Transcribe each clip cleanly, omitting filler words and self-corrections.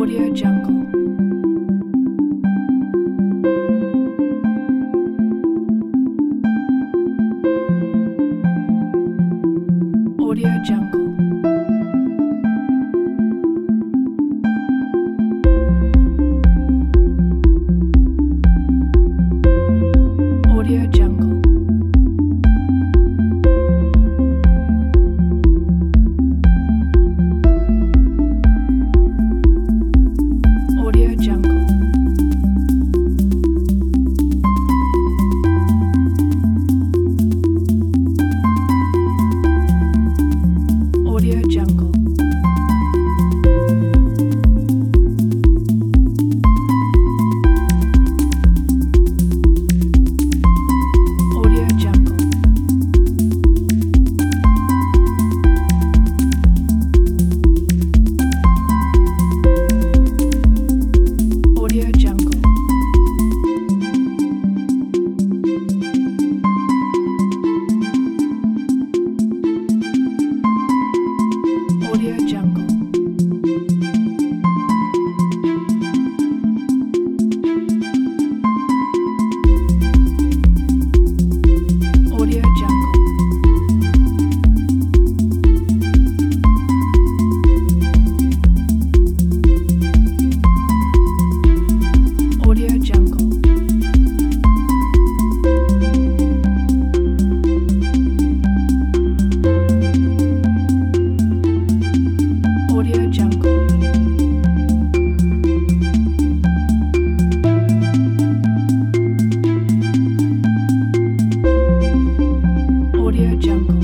Audio Jungle. Audio Jungle. Audio Jungle. Audio Jungle. Audio Jungle. Audio Jungle. Audio Jungle. Audio Jungle. Audio Jungle. Audio Jungle. Audio Jungle. Audio Jungle.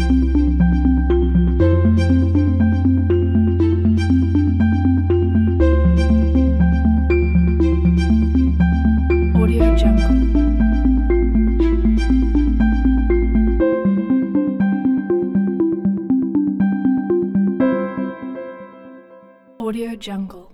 Audio Jungle. Audio Jungle.